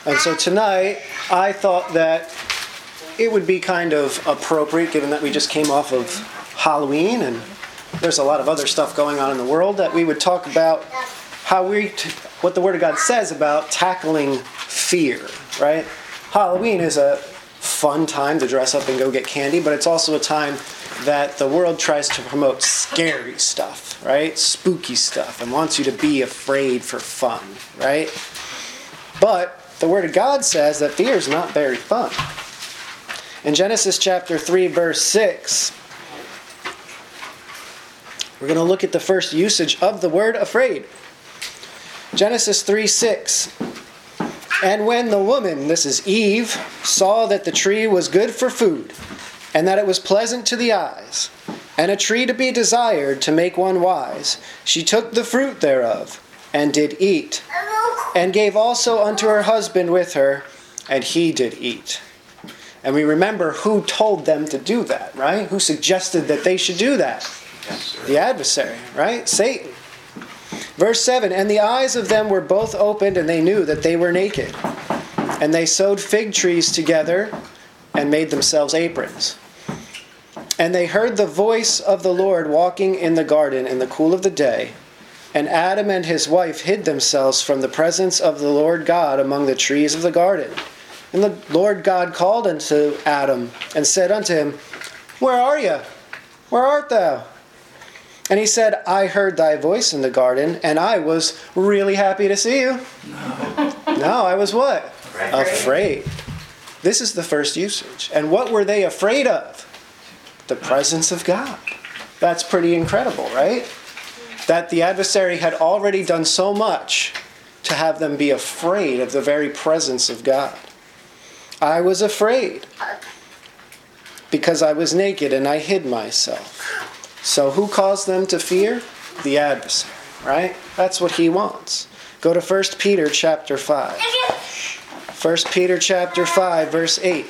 And so tonight, I thought that it would be kind of appropriate, given that we just came off of Halloween and there's a lot of other stuff going on in the world, that we would talk about what the Word of God says about tackling fear, right? Halloween is a fun time to dress up and go get candy, but it's also a time that the world tries to promote scary stuff, right? Spooky stuff, and wants you to be afraid for fun, right? But the Word of God says that fear is not very fun. In Genesis chapter 3, verse 6, we're going to look at the first usage of the word afraid. Genesis 3:6. And when the woman, this is Eve, saw that the tree was good for food, and that it was pleasant to the eyes, and a tree to be desired to make one wise, she took the fruit thereof, and did eat, and gave also unto her husband with her, and he did eat. And we remember who told them to do that, right? Who suggested that they should do that? Yes, the adversary, right? Satan. Verse 7, and the eyes of them were both opened, and they knew that they were naked. And they sewed fig trees together, and made themselves aprons. And they heard the voice of the Lord walking in the garden in the cool of the day. And Adam and his wife hid themselves from the presence of the Lord God among the trees of the garden. And the Lord God called unto Adam, and said unto him, Where are you? Where art thou? And he said, I heard thy voice in the garden, and I was really happy to see you. No, I was what? Afraid. This is the first usage. And what were they afraid of? The presence of God. That's pretty incredible, right? That the adversary had already done so much to have them be afraid of the very presence of God. I was afraid because I was naked and I hid myself. So who caused them to fear? The adversary, right? That's what he wants. Go to 1 Peter chapter 5. 1 Peter chapter 5, verse 8.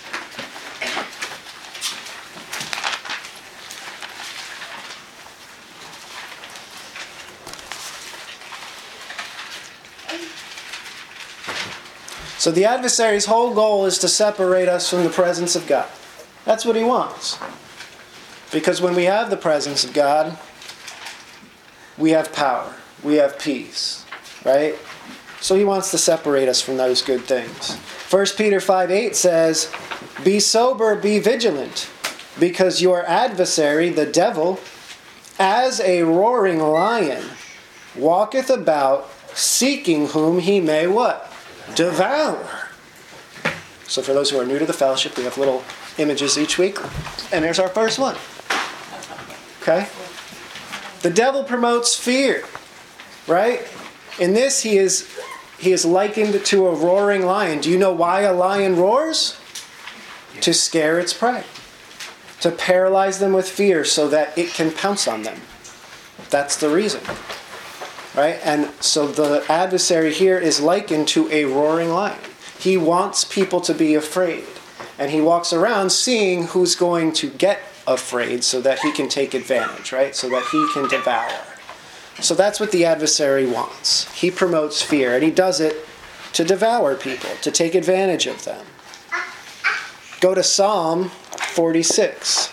So the adversary's whole goal is to separate us from the presence of God. That's what he wants. Because when we have the presence of God, we have power. We have peace. Right? So he wants to separate us from those good things. 1 Peter 5:8 says, Be sober, be vigilant, because your adversary, the devil, as a roaring lion, walketh about, seeking whom he may what? Devour. So for those who are new to the fellowship, we have little images each week. And there's our first one. Okay? The devil promotes fear. Right? In this, he is likened to a roaring lion. Do you know why a lion roars? To scare its prey. To paralyze them with fear so that it can pounce on them. That's the reason. Right? And so the adversary here is likened to a roaring lion. He wants people to be afraid. And he walks around seeing who's going to get afraid so that he can take advantage, right? So that he can devour. So that's what the adversary wants. He promotes fear, and he does it to devour people, to take advantage of them. Go to Psalm 46.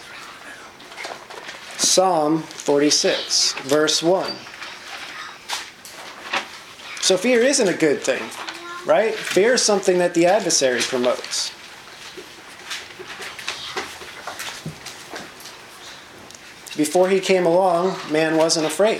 Psalm 46, verse 1. So fear isn't a good thing, right? Fear is something that the adversary promotes. Before he came along, man wasn't afraid.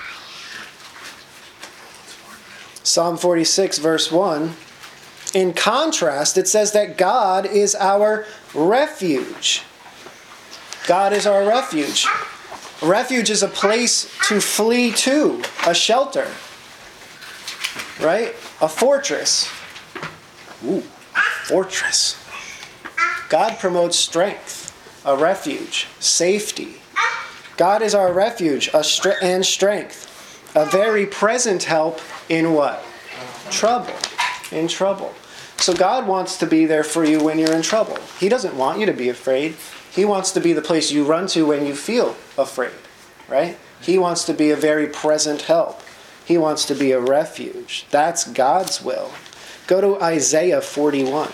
Psalm 46, verse 1. In contrast, it says that God is our refuge. God is our refuge. A refuge is a place to flee to, a shelter. Right? A fortress. Ooh, fortress. God promotes strength, a refuge, safety. God is our refuge and strength, a very present help in what? Trouble. In trouble. So God wants to be there for you when you're in trouble. He doesn't want you to be afraid. He wants to be the place you run to when you feel afraid. Right? He wants to be a very present help. He wants to be a refuge. That's God's will. Go to Isaiah 41.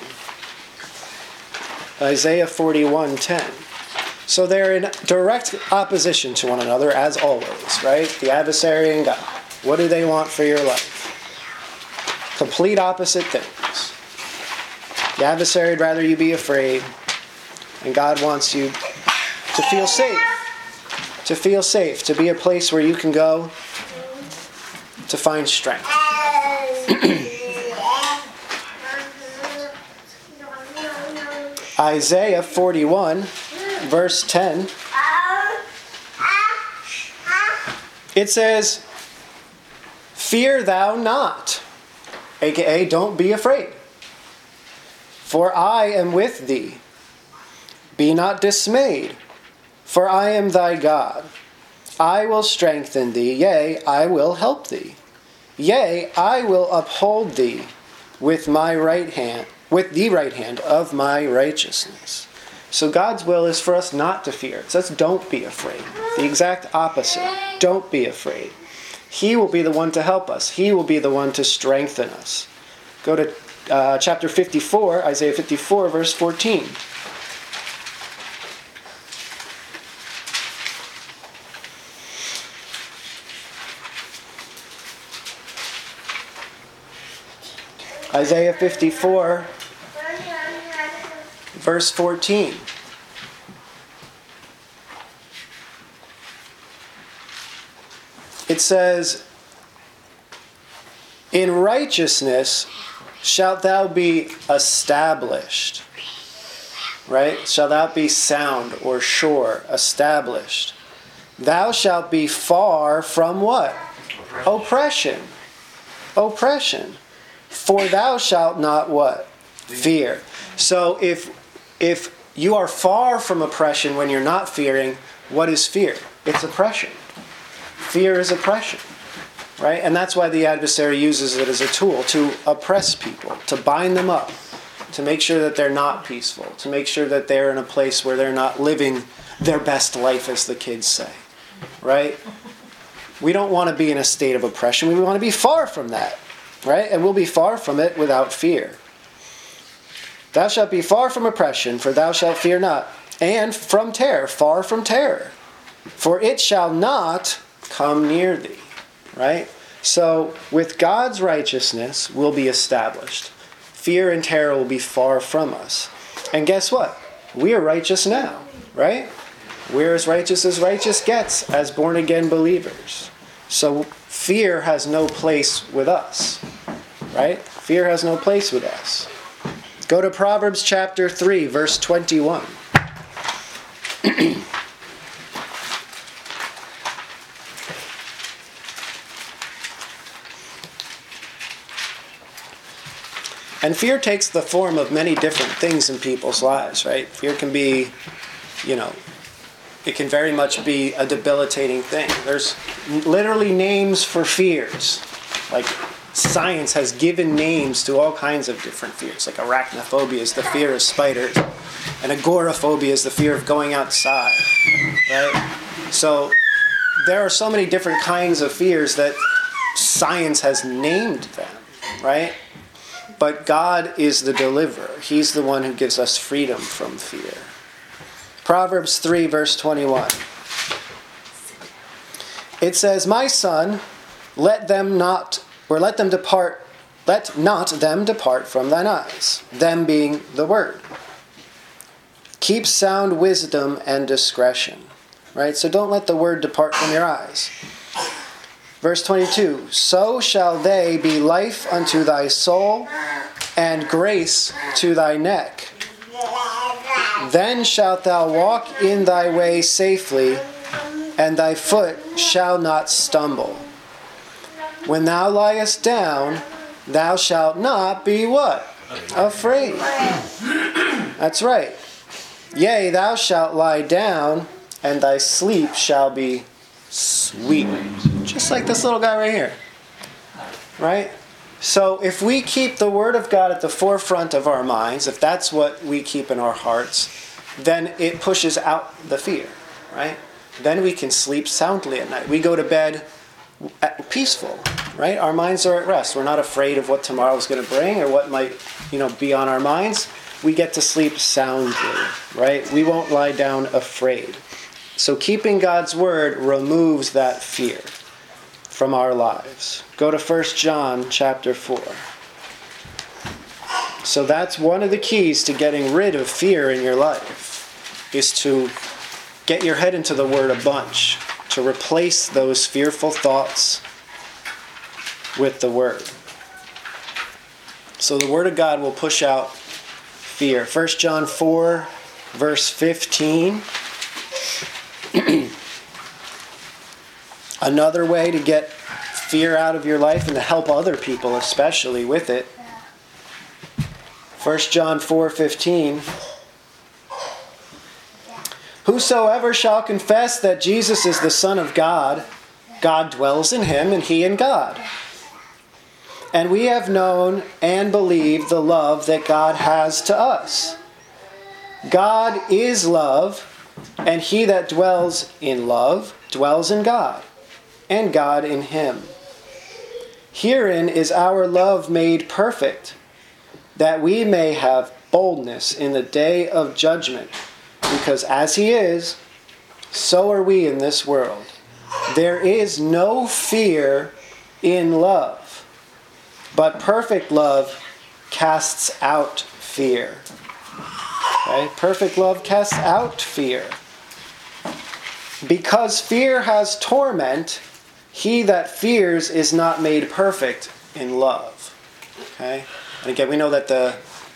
Isaiah 41:10. So they're in direct opposition to one another, as always, right? The adversary and God. What do they want for your life? Complete opposite things. The adversary would rather you be afraid, and God wants you to feel safe. To feel safe, to be a place where you can go to find strength. Isaiah 41, verse 10. It says, "Fear thou not," aka don't be afraid. "For I am with thee. Be not dismayed, for I am thy God. I will strengthen thee, yea, I will help thee. Yea, I will uphold thee with my right hand, with the right hand of my righteousness." So God's will is for us not to fear. It says don't be afraid. The exact opposite. Don't be afraid. He will be the one to help us. He will be the one to strengthen us. Go to chapter 54, Isaiah 54, verse 14. Isaiah 54, verse 14. It says, "In righteousness shalt thou be established." Right? Shall thou be sound or sure, established. "Thou shalt be far from" what? Oppression. Oppression. "For thou shalt not" what? Fear. So if you are far from oppression when you're not fearing, what is fear? It's oppression. Fear is oppression, right? And that's why the adversary uses it as a tool to oppress people, to bind them up, to make sure that they're not peaceful, to make sure that they're in a place where they're not living their best life, as the kids say, right? We don't want to be in a state of oppression. We want to be far from that, right? And we'll be far from it without fear. "Thou shalt be far from oppression, for thou shalt fear not, and from terror, far from terror, for it shall not come near thee." Right? So, with God's righteousness, we'll be established. Fear and terror will be far from us. And guess what? We are righteous now, right? We're as righteous gets as born-again believers. So, fear has no place with us, right? Fear has no place with us. Go to Proverbs chapter 3, verse 21. And fear takes the form of many different things in people's lives, right? Fear can be, it can very much be a debilitating thing. There's literally names for fears. Like, science has given names to all kinds of different fears. Like arachnophobia is the fear of spiders, and agoraphobia is the fear of going outside, right? So there are so many different kinds of fears that science has named them, right? But God is the deliverer. He's the one who gives us freedom from fear. Proverbs 3, verse 21. It says, "My son, let not them depart from thine eyes." Them being the word. "Keep sound wisdom and discretion." Right? So don't let the word depart from your eyes. Verse 22, "So shall they be life unto thy soul, and grace to thy neck. Then shalt thou walk in thy way safely, and thy foot shall not stumble. When thou liest down, thou shalt not be" what? Afraid. That's right. "Yea, thou shalt lie down, and thy sleep shall be sweet." Just like this little guy right here. Right? So if we keep the Word of God at the forefront of our minds, if that's what we keep in our hearts, then it pushes out the fear. Right? Then we can sleep soundly at night. We go to bed peaceful. right? Our minds are at rest. We're not afraid of what tomorrow's going to bring or what might, be on our minds. We get to sleep soundly, right? We won't lie down afraid. So keeping God's word removes that fear from our lives. Go to 1 John chapter 4. So that's one of the keys to getting rid of fear in your life, is to get your head into the word a bunch, to replace those fearful thoughts with the word. So the word of God will push out fear. 1 John 4, verse 15. Another way to get fear out of your life and to help other people especially with it. 1 John 4:15. Whosoever shall confess that Jesus is the Son of God, God dwells in him and he in God. And we have known and believed the love that God has to us. God is love, and he that dwells in love dwells in God, and God in him. Herein is our love made perfect, that we may have boldness in the day of judgment, because as he is, so are we in this world. There is no fear in love, but perfect love casts out fear. Okay? Perfect love casts out fear. Because fear has torment, he that fears is not made perfect in love. Okay? And again, we know that the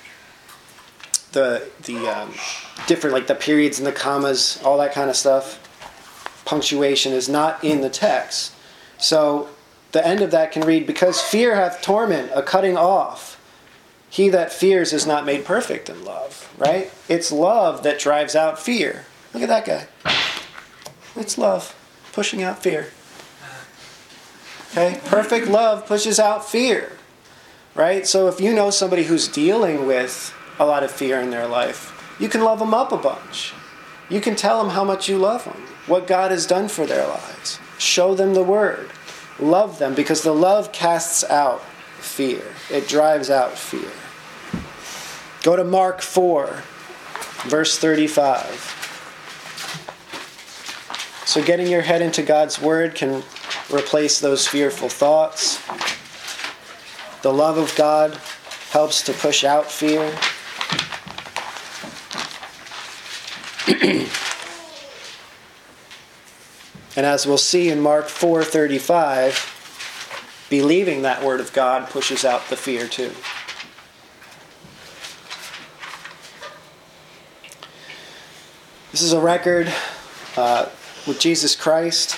different, like the periods and the commas, all that kind of stuff, punctuation is not in the text. So the end of that can read, because fear hath torment, a cutting off. He that fears is not made perfect in love. Right? It's love that drives out fear. Look at that guy. It's love pushing out fear. Okay? Perfect love pushes out fear. Right? So if you know somebody who's dealing with a lot of fear in their life, you can love them up a bunch. You can tell them how much you love them, what God has done for their lives. Show them the word. Love them, because the love casts out fear. It drives out fear. Go to Mark 4, verse 35. So getting your head into God's word can replace those fearful thoughts. The love of God helps to push out fear. And as we'll see in Mark 4:35, believing that word of God pushes out the fear too. This is a record with Jesus Christ.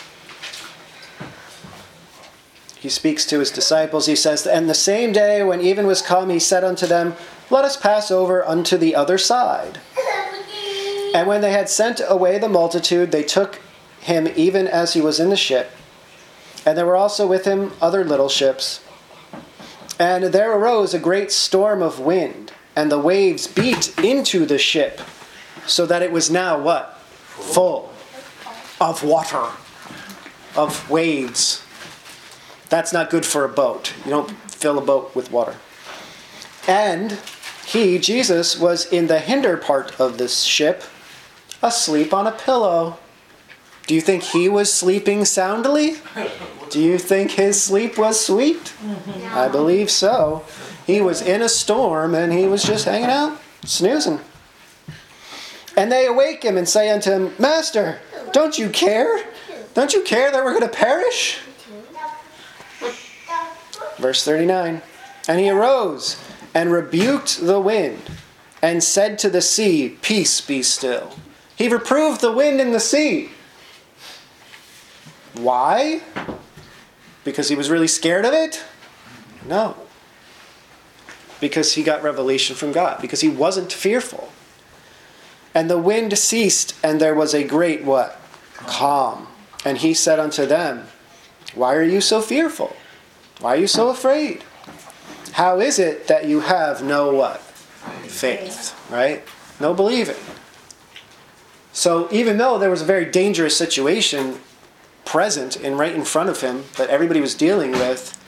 He speaks to his disciples. He says, "And the same day when even was come, he said unto them, Let us pass over unto the other side. And when they had sent away the multitude, they took him even as he was in the ship. And there were also with him other little ships. And there arose a great storm of wind, and the waves beat into the ship, so that it was now" what? Full of water, of waves. That's not good for a boat. You don't fill a boat with water. And he, Jesus, was in the hinder part of this ship, asleep on a pillow. Do you think he was sleeping soundly? Do you think his sleep was sweet? I believe so. He was in a storm and he was just hanging out, snoozing. And they awake him and say unto him, Master, don't you care? Don't you care that we're going to perish? Verse 39. And he arose and rebuked the wind and said to the sea, Peace, be still. He reproved the wind and the sea. Why? Because he was really scared of it? No. Because he got revelation from God. Because he wasn't fearful. And the wind ceased, and there was a great what? Calm. And he said unto them, Why are you so fearful? Why are you so afraid? How is it that you have no what? Faith. Right? No believing. So even though there was a very dangerous situation present and right in front of him that everybody was dealing with,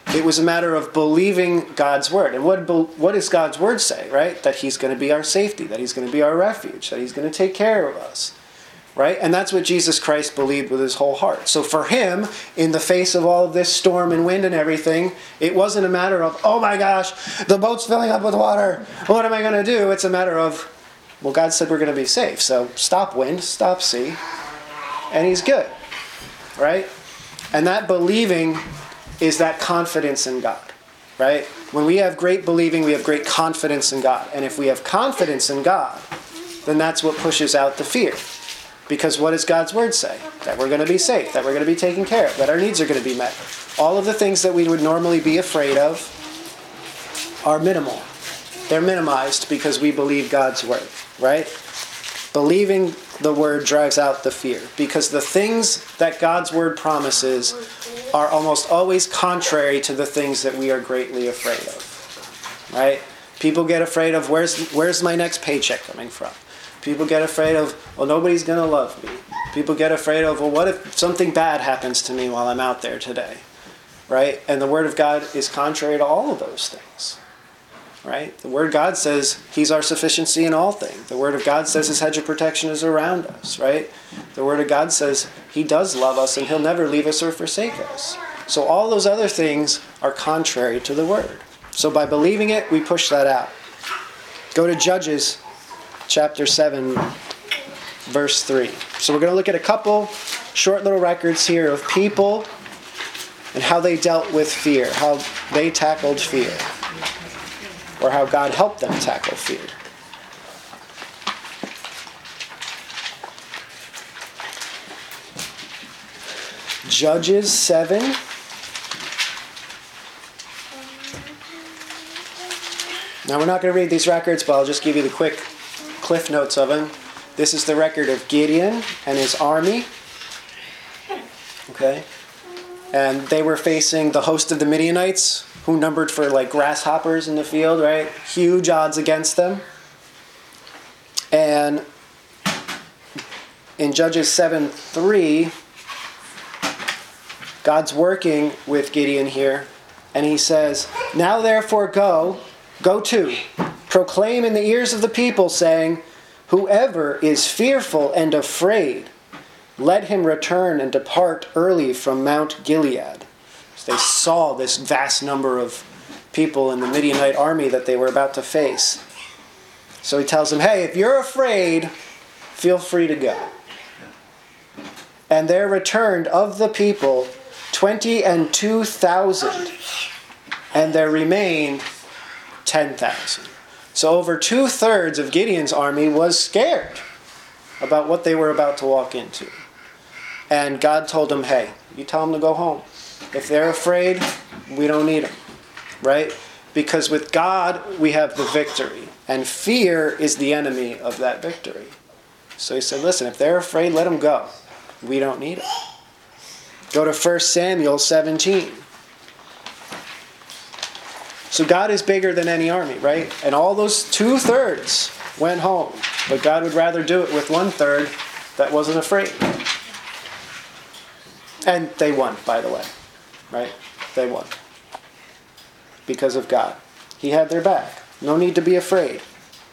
It was a matter of believing God's word. And what does God's word say, right? That he's going to be our safety, that he's going to be our refuge, that he's going to take care of us, right? And that's what Jesus Christ believed with his whole heart. So for him, in the face of all of this storm and wind and everything, it wasn't a matter of, oh my gosh, the boat's filling up with water. What am I going to do? It's a matter of, well, God said we're going to be safe. So stop wind, stop sea, and he's good, right? And that believing is that confidence in God, right? When we have great believing, we have great confidence in God. And if we have confidence in God, then that's what pushes out the fear. Because what does God's word say? That we're going to be safe, that we're going to be taken care of, that our needs are going to be met. All of the things that we would normally be afraid of are minimal. They're minimized because we believe God's word, right? Believing the word drives out the fear. Because the things that God's word promises are almost always contrary to the things that we are greatly afraid of, right? People get afraid of where's my next paycheck coming from? People get afraid of, well, nobody's going to love me. People get afraid of, well, what if something bad happens to me while I'm out there today, right? And the word of God is contrary to all of those things, right? The word of God says he's our sufficiency in all things. The word of God says his hedge of protection is around us, right? The word of God says he does love us and he'll never leave us or forsake us. So all those other things are contrary to the word. So by believing it, we push that out. Go to Judges chapter 7, verse 3. So we're going to look at a couple short little records here of people and how they dealt with fear, how they tackled fear, or how God helped them tackle fear. Judges 7. Now we're not going to read these records, but I'll just give you the quick cliff notes of them. This is the record of Gideon and his army. Okay? And they were facing the host of the Midianites, who numbered for like grasshoppers in the field, right? Huge odds against them. And in Judges 7:3, God's working with Gideon here, and he says, "Now therefore go to, proclaim in the ears of the people, saying, whoever is fearful and afraid, let him return and depart early from Mount Gilead." So they saw this vast number of people in the Midianite army that they were about to face. So he tells them, hey, if you're afraid, feel free to go. And there returned of the people 22,000, and there remained 10,000. So over 2/3 of Gideon's army was scared about what they were about to walk into. And God told them, hey, you tell them to go home. If they're afraid, we don't need them, right? Because with God, we have the victory. And fear is the enemy of that victory. So he said, listen, if they're afraid, let them go. We don't need them. Go to 1 Samuel 17. So God is bigger than any army, right? And all those 2/3 went home. But God would rather do it with 1/3 that wasn't afraid. And they won, by the way. Right? They won. Because of God. He had their back. No need to be afraid.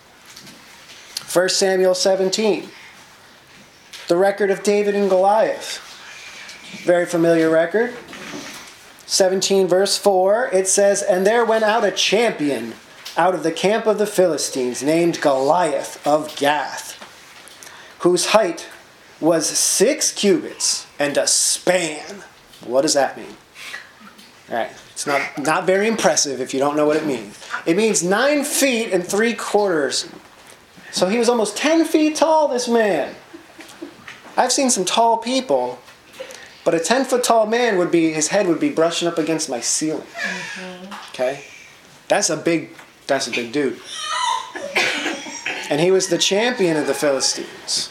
1 Samuel 17. The record of David and Goliath. Very familiar record. 17 verse 4, it says, "And there went out a champion out of the camp of the Philistines, named Goliath of Gath, whose height was 6 cubits and a span." What does that mean? All right, it's not very impressive if you don't know what it means. It means 9 feet and 3/4. So he was almost 10 feet tall, this man. I've seen some tall people, but a 10-foot tall man his head would be brushing up against my ceiling. Okay? That's a big dude. And he was the champion of the Philistines.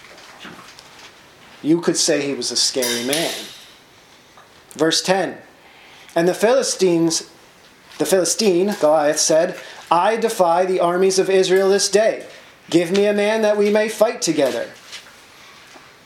You could say he was a scary man. Verse 10. "And the Philistine, Goliath, said, I defy the armies of Israel this day. Give me a man that we may fight together."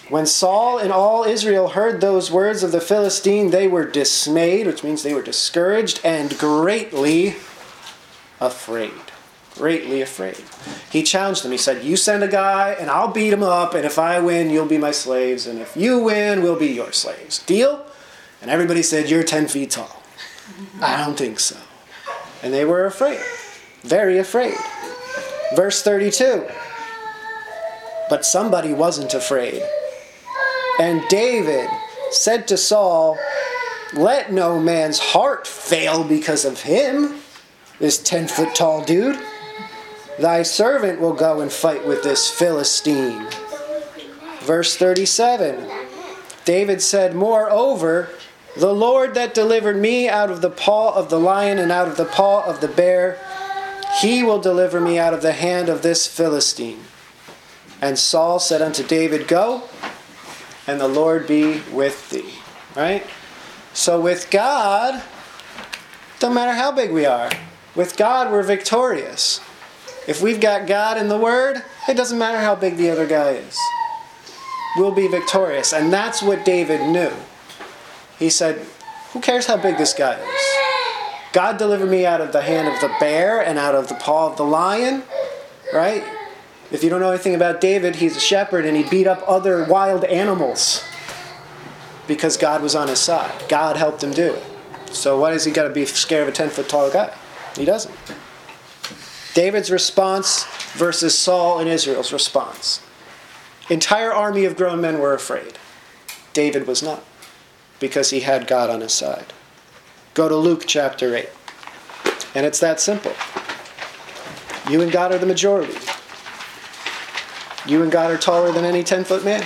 When Saul and all Israel heard those words of the Philistine, they were dismayed, which means they were discouraged, and greatly afraid. Greatly afraid. He challenged them. He said, you send a guy and I'll beat him up, and if I win, you'll be my slaves, and if you win, we'll be your slaves. Deal? And everybody said, you're 10 feet tall. I don't think so. And they were afraid. Very afraid. Verse 32. But somebody wasn't afraid. And David said to Saul, let no man's heart fail because of him, this 10-foot tall dude. Thy servant will go and fight with this Philistine. Verse 37. David said, moreover, the Lord that delivered me out of the paw of the lion and out of the paw of the bear, he will deliver me out of the hand of this Philistine. And Saul said unto David, go, and the Lord be with thee. Right? So with God, don't matter how big we are, with God we're victorious. If we've got God in the Word, it doesn't matter how big the other guy is. We'll be victorious. And that's what David knew. He said, who cares how big this guy is? God delivered me out of the hand of the bear and out of the paw of the lion. Right? If you don't know anything about David, he's a shepherd and he beat up other wild animals because God was on his side. God helped him do it. So why does he got to be scared of a 10-foot tall guy? He doesn't. David's response versus Saul and Israel's response. Entire army of grown men were afraid. David was not, because he had God on his side. Go to Luke chapter 8. And it's that simple. You and God are the majority. You and God are taller than any 10-foot man.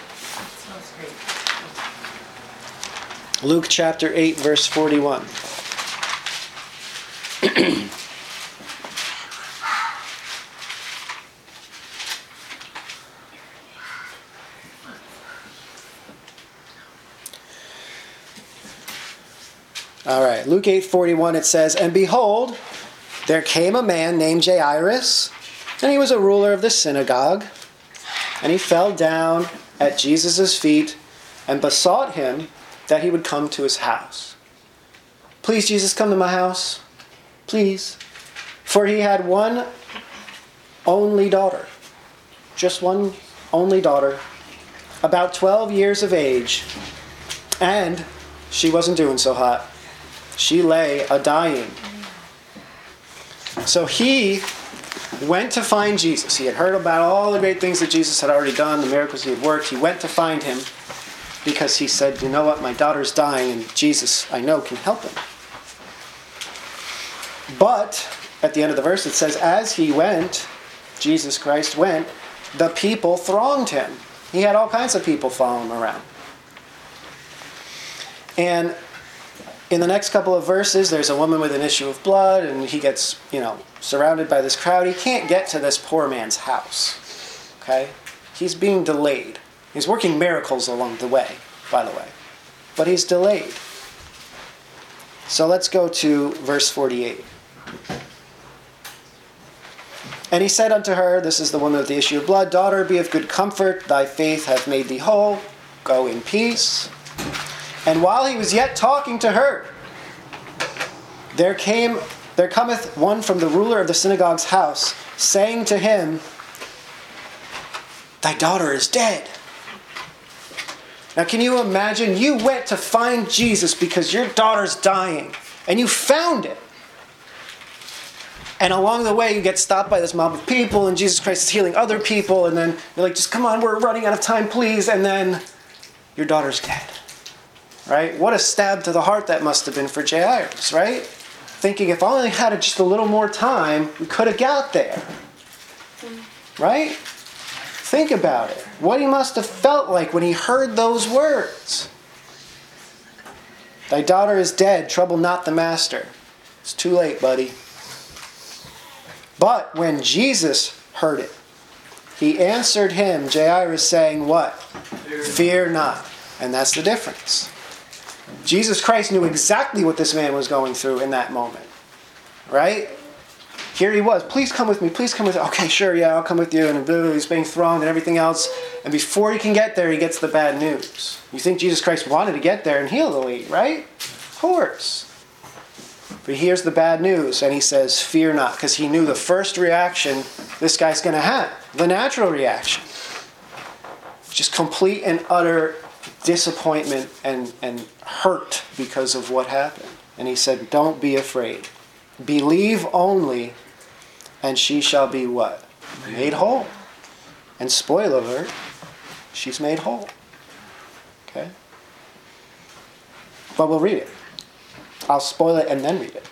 Luke chapter 8, verse 41. All right, Luke 8:41, it says, and behold, there came a man named Jairus, and he was a ruler of the synagogue, and he fell down at Jesus' feet and besought him that he would come to his house. Please, Jesus, come to my house. Please. For he had one only daughter. Just one only daughter. About 12 years of age. And she wasn't doing so hot. She lay a-dying. So he went to find Jesus. He had heard about all the great things that Jesus had already done, the miracles he had worked. He went to find him because he said, you know what, my daughter's dying and Jesus, I know, can help him. But at the end of the verse it says, as he went, Jesus Christ went, the people thronged him. He had all kinds of people following him around. And in the next couple of verses, there's a woman with an issue of blood, and he gets, surrounded by this crowd. He can't get to this poor man's house. Okay? He's being delayed. He's working miracles along the way, by the way. But he's delayed. So let's go to verse 48. And he said unto her, this is the woman with the issue of blood, daughter, be of good comfort, thy faith hath made thee whole. Go in peace. And while he was yet talking to her, there cometh one from the ruler of the synagogue's house, saying to him, thy daughter is dead. Now can you imagine? You went to find Jesus because your daughter's dying, and you found it. And along the way, you get stopped by this mob of people, and Jesus Christ is healing other people, and then you're like, just come on, we're running out of time, please. And then your daughter's dead. Right? What a stab to the heart that must have been for Jairus, right? Thinking if I only had just a little more time, we could have got there. Right? Think about it. What he must have felt like when he heard those words. Thy daughter is dead, trouble not the master. It's too late, buddy. But when Jesus heard it, he answered him, Jairus, saying what? Fear not. And that's the difference. Jesus Christ knew exactly what this man was going through in that moment. Right? here he was, please come with me, please come with me. Okay, sure, yeah, I'll come with you. And he's being thrown and everything else. And before he can get there, he gets the bad news. You think Jesus Christ wanted to get there and heal the lead, right? Of course. But he hears the bad news and he says, fear not, because he knew the first reaction this guy's going to have, the natural reaction. Just complete and utter disappointment and hurt because of what happened. And he said, don't be afraid. Believe only, and she shall be what? Made whole. And spoiler alert, she's made whole. Okay? But we'll read it. I'll spoil it and then read it.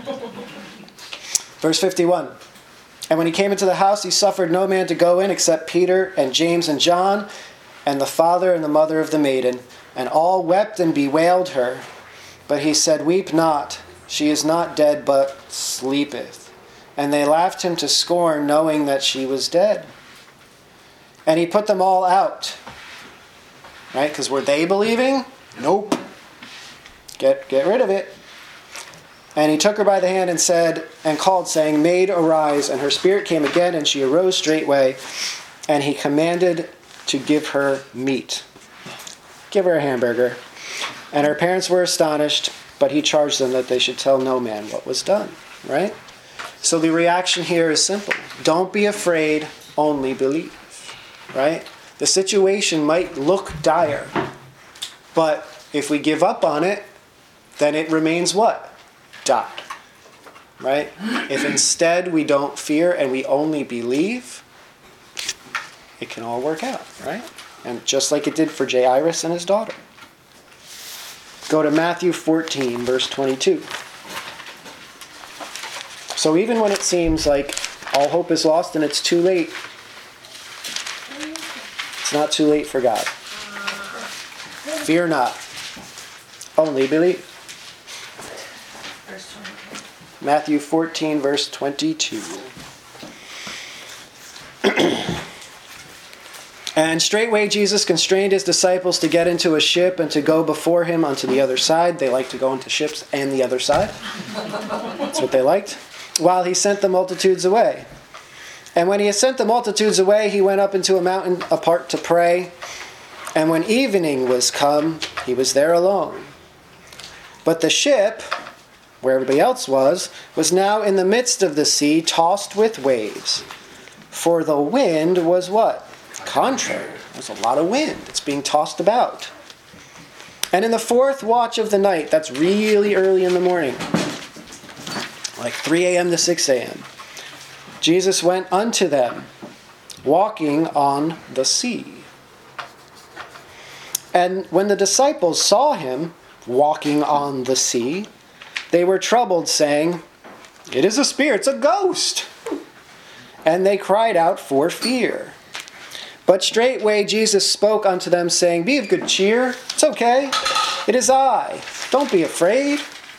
Verse 51. And when he came into the house, he suffered no man to go in except Peter and James and John, and the father and the mother of the maiden. And all wept and bewailed her. But he said, weep not. She is not dead, but sleepeth. And they laughed him to scorn, knowing that she was dead. And he put them all out. Right? Because were they believing? Nope. Get rid of it. And he took her by the hand and said, and called, saying, Maid, arise. And her spirit came again, and she arose straightway. And he commanded to give her meat. Give her a hamburger. And her parents were astonished, but he charged them that they should tell no man what was done. Right? So the reaction here is simple. Don't be afraid, only believe. Right? The situation might look dire, but if we give up on it, then it remains what? Dire. Right? If instead we don't fear and we only believe, it can all work out, right? And just like it did for Jairus and his daughter. Go to Matthew 14, verse 22. So even when it seems like all hope is lost and it's too late, it's not too late for God. Fear not. Only believe. Matthew 14, verse 22. And straightway Jesus constrained his disciples to get into a ship and to go before him unto the other side. They like to go into ships and the other side. That's what they liked. While he sent the multitudes away. And when he had sent the multitudes away, he went up into a mountain apart to pray. And when evening was come, he was there alone. But the ship, where everybody else was now in the midst of the sea, tossed with waves. For the wind was what? Contrary. There's a lot of wind. It's being tossed about. And in the fourth watch of the night, that's really early in the morning, like 3 a.m. to 6 a.m., Jesus went unto them, walking on the sea. And when the disciples saw him walking on the sea, they were troubled, saying, It is a spirit, it's a ghost. And they cried out for fear. But straightway Jesus spoke unto them, saying, Be of good cheer, it's okay, it is I, don't be afraid.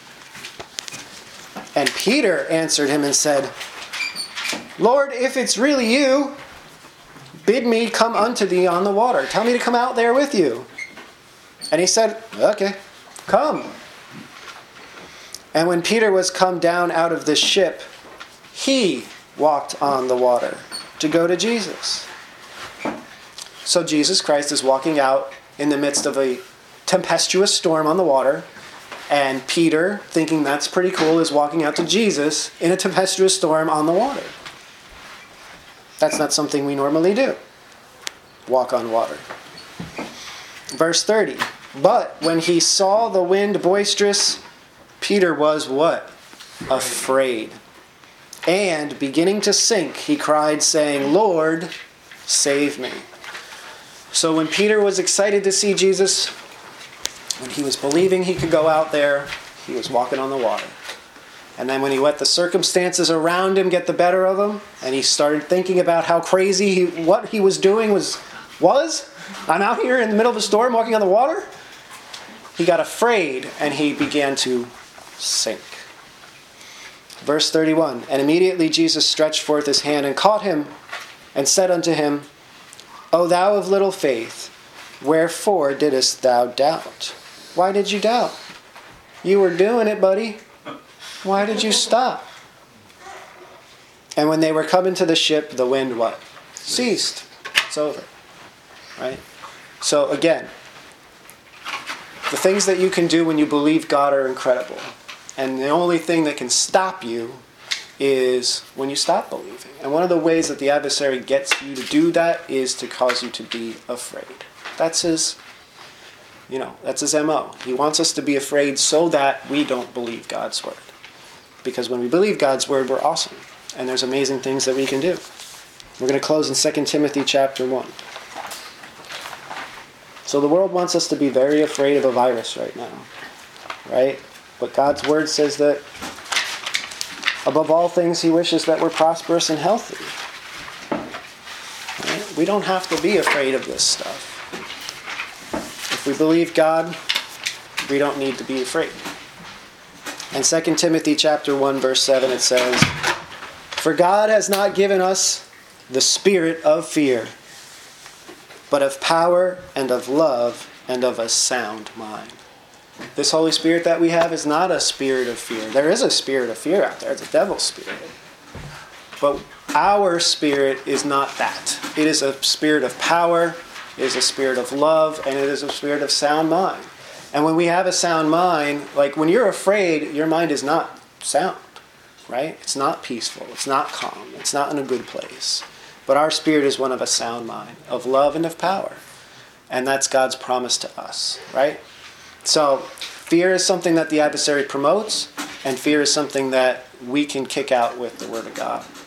And Peter answered him and said, Lord, if it's really you, bid me come unto thee on the water. Tell me to come out there with you. And he said, Okay, come. And when Peter was come down out of the ship, he walked on the water to go to Jesus. So Jesus Christ is walking out in the midst of a tempestuous storm on the water, and Peter, thinking that's pretty cool, is walking out to Jesus in a tempestuous storm on the water. That's not something we normally do. Walk on water. Verse 30. But when he saw the wind boisterous, Peter was what? Afraid. And beginning to sink, he cried, saying, Lord, save me. So when Peter was excited to see Jesus, when he was believing he could go out there, he was walking on the water. And then when he let the circumstances around him get the better of him, and he started thinking about how crazy what he was doing was, I'm out here in the middle of a storm walking on the water. He got afraid and he began to sink. Verse 31, And immediately Jesus stretched forth his hand and caught him and said unto him, O thou of little faith, wherefore didst thou doubt? Why did you doubt? You were doing it, buddy. Why did you stop? And when they were come into the ship, the wind what? Ceased. It's over. Right? So again, the things that you can do when you believe God are incredible. And the only thing that can stop you is when you stop believing. And one of the ways that the adversary gets you to do that is to cause you to be afraid. That's his MO. He wants us to be afraid so that we don't believe God's word. Because when we believe God's word, we're awesome. And there's amazing things that we can do. We're going to close in 2 Timothy chapter 1. So the world wants us to be very afraid of a virus right now. Right? But God's word says that above all things, he wishes that we're prosperous and healthy. Right? We don't have to be afraid of this stuff. If we believe God, we don't need to be afraid. In 2 Timothy chapter 1, verse 7, it says, "For God has not given us the spirit of fear, but of power and of love and of a sound mind." This Holy Spirit that we have is not a spirit of fear. There is a spirit of fear out there. It's a devil's spirit. But our spirit is not that. It is a spirit of power, it is a spirit of love, and it is a spirit of sound mind. And when we have a sound mind, like when you're afraid, your mind is not sound, right? It's not peaceful. It's not calm. It's not in a good place. But our spirit is one of a sound mind, of love and of power. And that's God's promise to us, right? So fear is something that the adversary promotes, and fear is something that we can kick out with the Word of God.